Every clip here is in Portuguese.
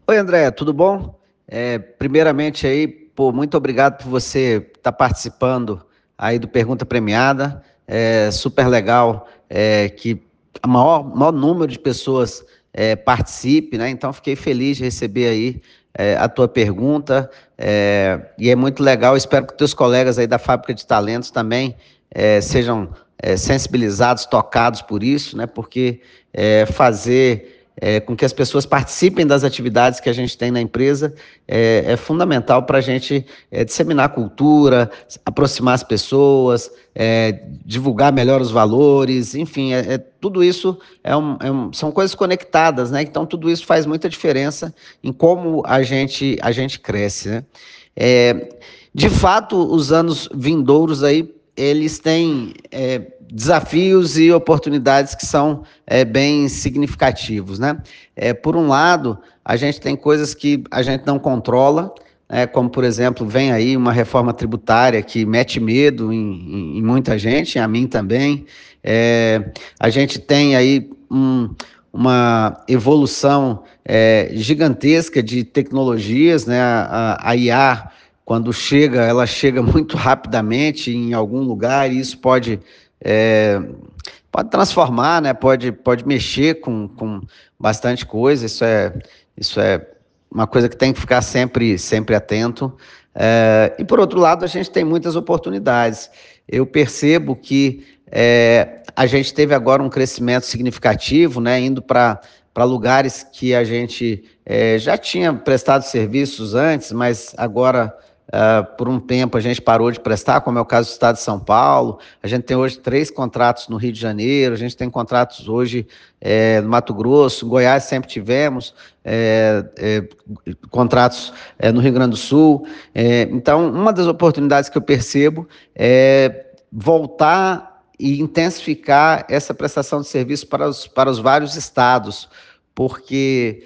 Oi, André, tudo bom? Primeiramente aí, pô, muito obrigado por você estar participando aí do Pergunta Premiada. É super legal que a maior número de pessoas participe, né? Então fiquei feliz de receber aí a tua pergunta. E é muito legal. Espero que teus colegas aí da Fábrica de Talentos também sejam sensibilizados, tocados por isso, né? Porque fazer com que as pessoas participem das atividades que a gente tem na empresa é fundamental para a gente disseminar a cultura, aproximar as pessoas, divulgar melhor os valores, enfim, tudo isso são coisas conectadas, né? Então tudo isso faz muita diferença em como a gente cresce, né? É, de fato, os anos vindouros aí, eles têm desafios e oportunidades que são bem significativos, né? Por um lado, a gente tem coisas que a gente não controla, como, por exemplo, vem aí uma reforma tributária que mete medo em muita gente, a mim também. A gente tem aí uma evolução gigantesca de tecnologias, né? A IA, quando chega, ela chega muito rapidamente em algum lugar e isso é, pode transformar, né? Pode mexer com bastante coisa. Isso é uma coisa que tem que ficar sempre atento. E por outro lado, a gente tem muitas oportunidades. Eu percebo que a gente teve agora um crescimento significativo, né? Indo para lugares que a gente já tinha prestado serviços antes, mas agora por um tempo a gente parou de prestar, como é o caso do estado de São Paulo. A gente tem hoje 3 contratos no Rio de Janeiro, a gente tem contratos hoje no Mato Grosso, Goiás sempre tivemos contratos no Rio Grande do Sul. Então, uma das oportunidades que eu percebo é voltar e intensificar essa prestação de serviço para os vários estados, porque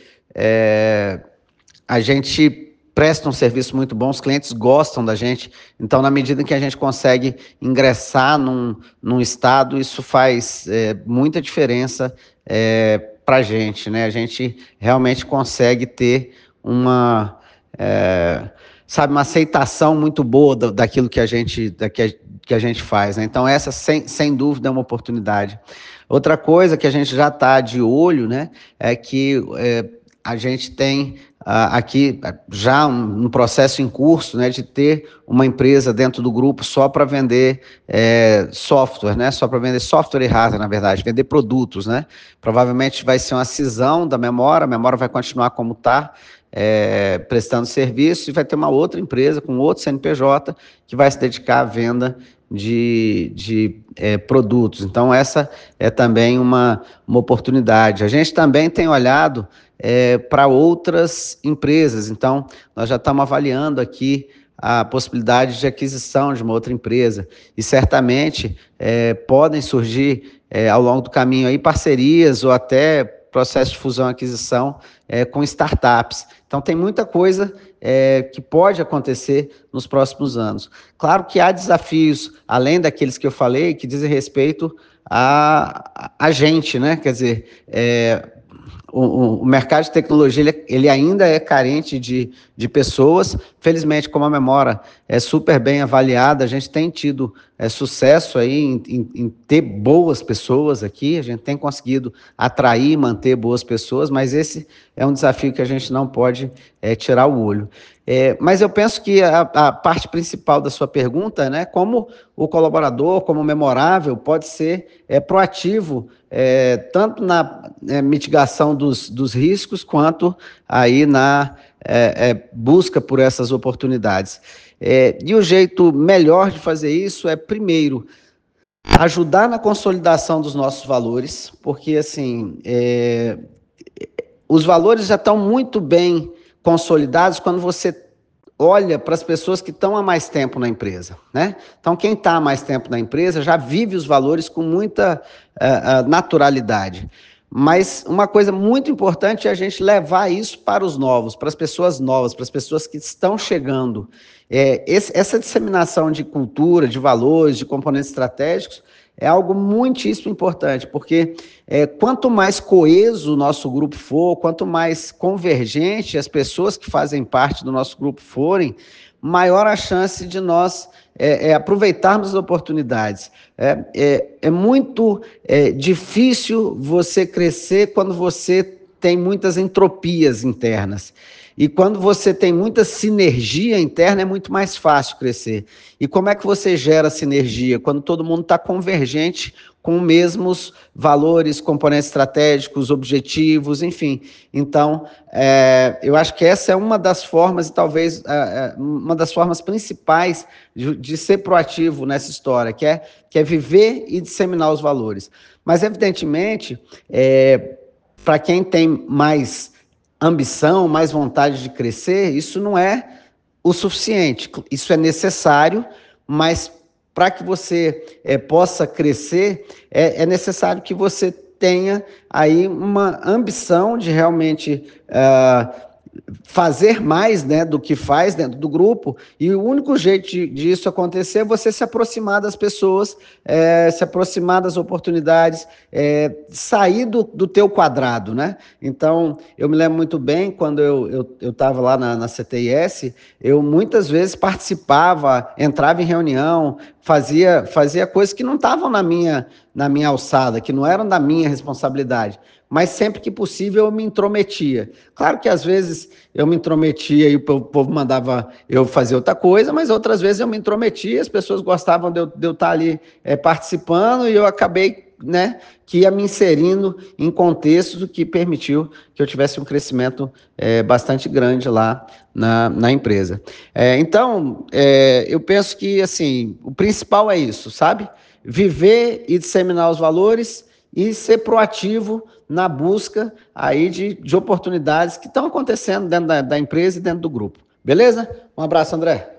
a gente presta um serviço muito bom, os clientes gostam da gente, então, na medida em que a gente consegue ingressar num estado, isso faz muita diferença para a gente, né? A gente realmente consegue ter uma, é, sabe, uma aceitação muito boa daquilo que a gente faz, né? Então, essa, sem dúvida, é uma oportunidade. Outra coisa que a gente já está de olho, né, é que a gente tem aqui já um processo em curso, né, de ter uma empresa dentro do grupo só para vender software, né, só para vender software e hardware, na verdade, vender produtos, né. Provavelmente vai ser uma cisão da Memora, a Memora vai continuar como está, prestando serviço, e vai ter uma outra empresa com outro CNPJ que vai se dedicar à venda de produtos. Então, essa é também uma oportunidade. A gente também tem olhado para outras empresas. Então, nós já estamos avaliando aqui a possibilidade de aquisição de uma outra empresa. E certamente podem surgir ao longo do caminho aí parcerias ou até processo de fusão e aquisição com startups. Então, tem muita coisa que pode acontecer nos próximos anos. Claro que há desafios, além daqueles que eu falei, que dizem respeito a gente, né? Quer dizer, o mercado de tecnologia ele ainda é carente de pessoas. Felizmente, como a Memora é super bem avaliada, a gente tem tido sucesso aí em ter boas pessoas aqui, a gente tem conseguido atrair e manter boas pessoas, mas esse é um desafio que a gente não pode tirar o olho. Mas eu penso que a parte principal da sua pergunta, né, como o colaborador, como memorável, pode ser proativo, tanto na mitigação dos riscos, quanto aí na busca por essas oportunidades. E o jeito melhor de fazer isso é, primeiro, ajudar na consolidação dos nossos valores, porque, assim, os valores já estão muito bem consolidados quando você olha para as pessoas que estão há mais tempo na empresa, né? Então, quem está há mais tempo na empresa já vive os valores com muita naturalidade. Mas uma coisa muito importante é a gente levar isso para os novos, para as pessoas novas, para as pessoas que estão chegando. Essa disseminação de cultura, de valores, de componentes estratégicos, é algo muitíssimo importante, porque quanto mais coeso o nosso grupo for, quanto mais convergente as pessoas que fazem parte do nosso grupo forem, maior a chance de nós aproveitarmos as oportunidades. É muito difícil você crescer quando você tem muitas entropias internas. E quando você tem muita sinergia interna, é muito mais fácil crescer. E como é que você gera sinergia? Quando todo mundo está convergente com os mesmos valores, componentes estratégicos, objetivos, enfim. Então, eu acho que essa é uma das formas, e talvez uma das formas principais de ser proativo nessa história, que é viver e disseminar os valores. Mas, evidentemente, para quem tem mais ambição, mais vontade de crescer, isso não é o suficiente. Isso é necessário, mas para que você possa crescer, é necessário que você tenha aí uma ambição de realmente fazer mais, né, do que faz dentro do grupo, e o único jeito disso acontecer é você se aproximar das pessoas, se aproximar das oportunidades, sair do teu quadrado, né? Então, eu me lembro muito bem, quando eu estava lá na CTIS, eu muitas vezes participava, entrava em reunião, fazia coisas que não estavam na minha alçada, que não eram da minha responsabilidade, mas sempre que possível eu me intrometia. Claro que às vezes eu me intrometia e o povo mandava eu fazer outra coisa, mas outras vezes eu me intrometia, as pessoas gostavam de eu estar ali participando, e eu acabei, né, que ia me inserindo em contextos que permitiu que eu tivesse um crescimento bastante grande lá na empresa. Então, eu penso que assim, o principal é isso, sabe? Viver e disseminar os valores e ser proativo na busca aí de oportunidades que estão acontecendo dentro da empresa e dentro do grupo. Beleza? Um abraço, André.